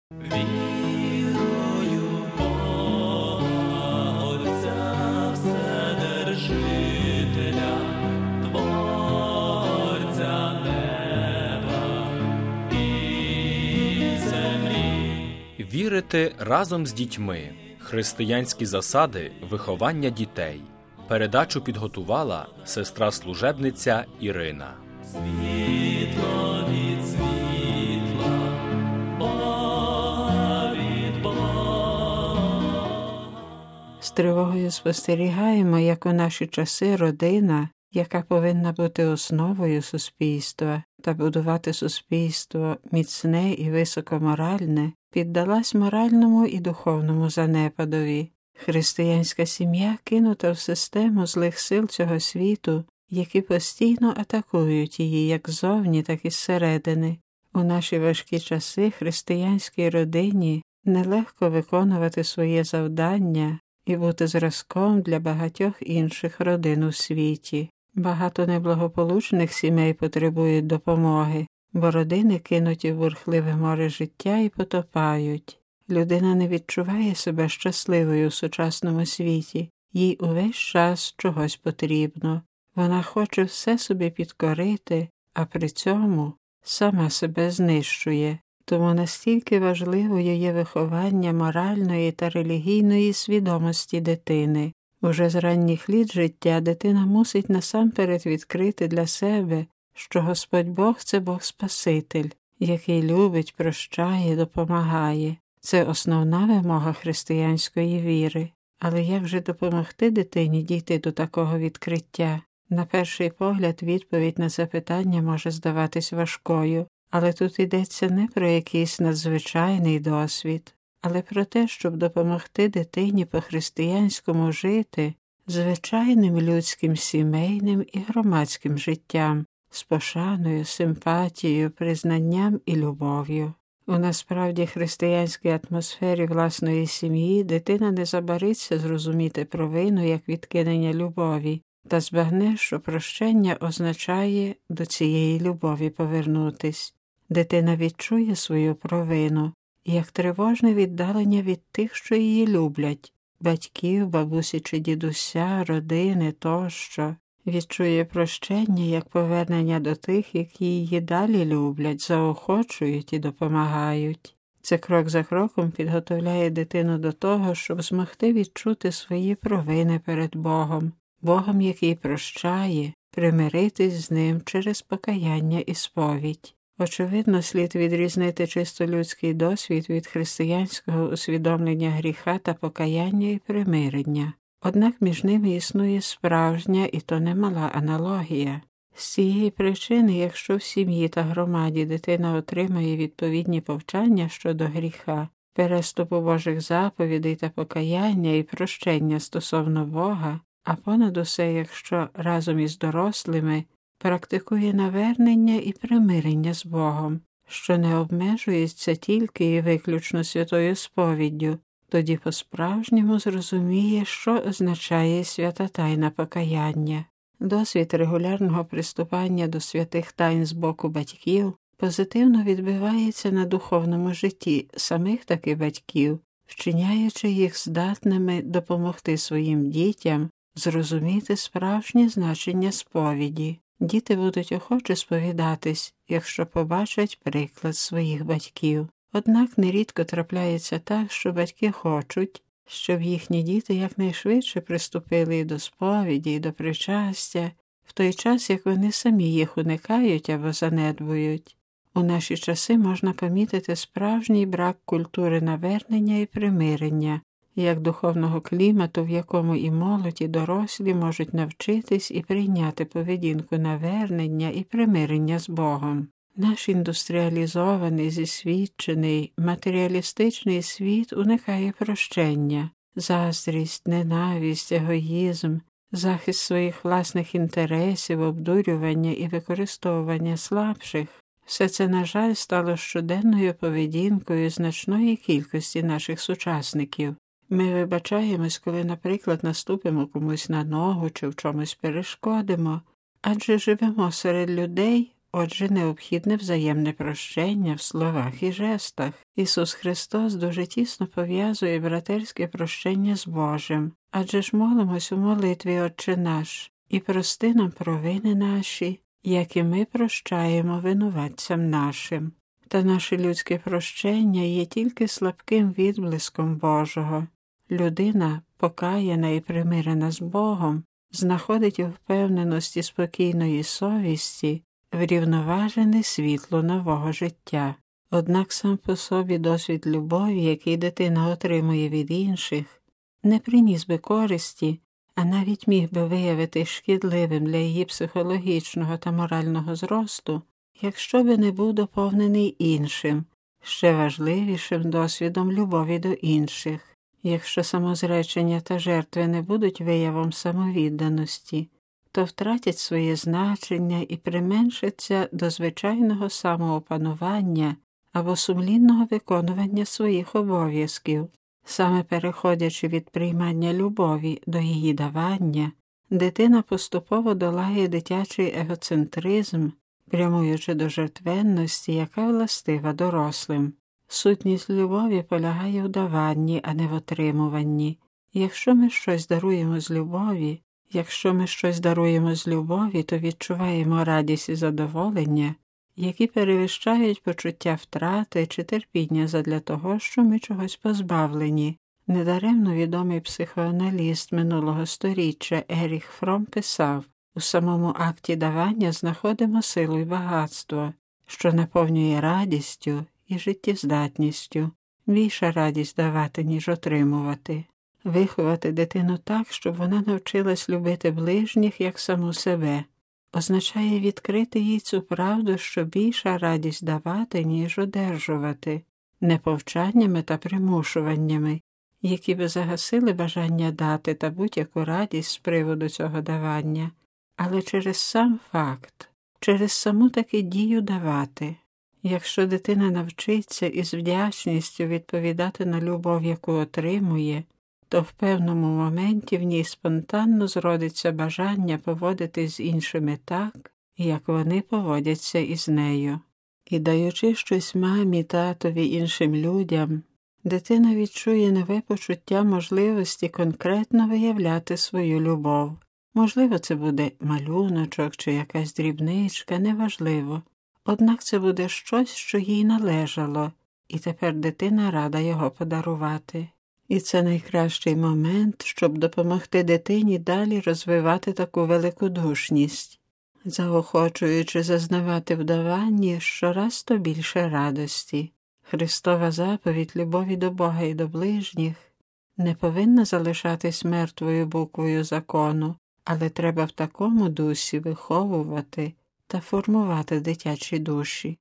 Вірую в Бога, Отця Вседержителя, Творця неба і землі. Вірити разом з дітьми. Християнські засади виховання дітей. Передачу підготувала сестра-служебниця Ірина. Світло від світла, Бога від Бога. З тривогою спостерігаємо, як у наші часи родина, яка повинна бути основою суспільства та будувати суспільство міцне і високоморальне, піддалась моральному і духовному занепадові. Християнська сім'я кинута в систему злих сил цього світу, які постійно атакують її як ззовні, так і зсередини. У наші важкі часи християнській родині нелегко виконувати своє завдання і бути зразком для багатьох інших родин у світі. Багато неблагополучних сімей потребують допомоги, бо родини кинуті в бурхливе море життя і потопають. Людина не відчуває себе щасливою в сучасному світі, їй увесь час чогось потрібно. Вона хоче все собі підкорити, а при цьому сама себе знищує. Тому настільки важливою є виховання моральної та релігійної свідомості дитини. Уже з ранніх літ життя дитина мусить насамперед відкрити для себе, що Господь Бог – це Бог-Спаситель, який любить, прощає, допомагає. Це основна вимога християнської віри. Але як же допомогти дитині дійти до такого відкриття? На перший погляд відповідь на це питання може здаватись важкою, але тут йдеться не про якийсь надзвичайний досвід, але про те, щоб допомогти дитині по-християнському жити звичайним людським сімейним і громадським життям, з пошаною, симпатією, признанням і любов'ю. У насправді християнській атмосфері власної сім'ї дитина не забариться зрозуміти провину як відкинення любові, та збагне, що прощення означає до цієї любові повернутись. Дитина відчує свою провину, як тривожне віддалення від тих, що її люблять – батьків, бабусі чи дідуся, родини тощо. Відчує прощення як повернення до тих, які її далі люблять, заохочують і допомагають. Це крок за кроком підготовляє дитину до того, щоб змогти відчути свої провини перед Богом. Богом, який прощає, примиритись з ним через покаяння і сповідь. Очевидно, слід відрізнити чисто людський досвід від християнського усвідомлення гріха та покаяння і примирення. Однак між ними існує справжня і то немала аналогія. З цієї причини, якщо в сім'ї та громаді дитина отримає відповідні повчання щодо гріха, переступу Божих заповідей та покаяння і прощення стосовно Бога, а понад усе, якщо разом із дорослими практикує навернення і примирення з Богом, що не обмежується тільки і виключно святою сповіддю, тоді по-справжньому зрозуміє, що означає свята тайна покаяння. Досвід регулярного приступання до святих тайн з боку батьків позитивно відбивається на духовному житті самих таки батьків, вчиняючи їх здатними допомогти своїм дітям зрозуміти справжнє значення сповіді. Діти будуть охоче сповідатись, якщо побачать приклад своїх батьків. Однак нерідко трапляється так, що батьки хочуть, щоб їхні діти якнайшвидше приступили і до сповіді, і до причастя, в той час, як вони самі їх уникають або занедбують. У наші часи можна помітити справжній брак культури навернення і примирення, як духовного клімату, в якому і молодь, і дорослі можуть навчитись і прийняти поведінку навернення і примирення з Богом. Наш індустріалізований, зісвідчений, матеріалістичний світ уникає прощення, заздрість, ненависть, егоїзм, захист своїх власних інтересів, обдурювання і використовування слабших. Все це, на жаль, стало щоденною поведінкою значної кількості наших сучасників. Ми вибачаємось, коли, наприклад, наступимо комусь на ногу чи в чомусь перешкодимо, адже живемо серед людей, Отже, необхідне взаємне прощення в словах і жестах. Ісус Христос дуже тісно пов'язує братерське прощення з Божим. Адже ж молимось у молитві «Отче наш» і прости нам провини наші, як і ми прощаємо винуватцям нашим. Та наше людське прощення є тільки слабким відблиском Божого. Людина, покаяна і примирена з Богом, знаходить у впевненості спокійної совісті врівноважене світло нового життя. Однак сам по собі досвід любові, який дитина отримує від інших, не приніс би користі, а навіть міг би виявити шкідливим для її психологічного та морального зросту, якщо би не був доповнений іншим, ще важливішим досвідом любові до інших. Якщо самозречення та жертви не будуть виявом самовідданості, то втратять своє значення і применшаться до звичайного самоопанування або сумлінного виконування своїх обов'язків. Саме переходячи від приймання любові до її давання, дитина поступово долає дитячий егоцентризм, прямуючи до жертвенності, яка властива дорослим. Сутність любові полягає в даванні, а не в отримуванні. Якщо ми щось даруємо з любові, то відчуваємо радість і задоволення, які перевищають почуття втрати чи терпіння задля того, що ми чогось позбавлені. Недаремно відомий психоаналіст минулого сторіччя Еріх Фром писав: «У самому акті давання знаходимо силу і багатство, що наповнює радістю і життєздатністю. Більша радість давати, ніж отримувати». Виховати дитину так, щоб вона навчилась любити ближніх, як саму себе, означає відкрити їй цю правду, що більша радість давати, ніж одержувати, не повчаннями та примушуваннями, які би загасили бажання дати та будь-яку радість з приводу цього давання, але через сам факт, через саму таки дію давати. Якщо дитина навчиться із вдячністю відповідати на любов, яку отримує, то в певному моменті в ній спонтанно зродиться бажання поводитись з іншими так, як вони поводяться із нею. І даючи щось мамі, татові, іншим людям, дитина відчує нове почуття можливості конкретно виявляти свою любов. Можливо, це буде малюночок чи якась дрібничка, неважливо. Однак це буде щось, що їй належало, і тепер дитина рада його подарувати. І це найкращий момент, щоб допомогти дитині далі розвивати таку великодушність, заохочуючи зазнавати в даванні щораз то більше радості. Христова заповідь любові до Бога і до ближніх не повинна залишатись мертвою буквою закону, але треба в такому дусі виховувати та формувати дитячі душі.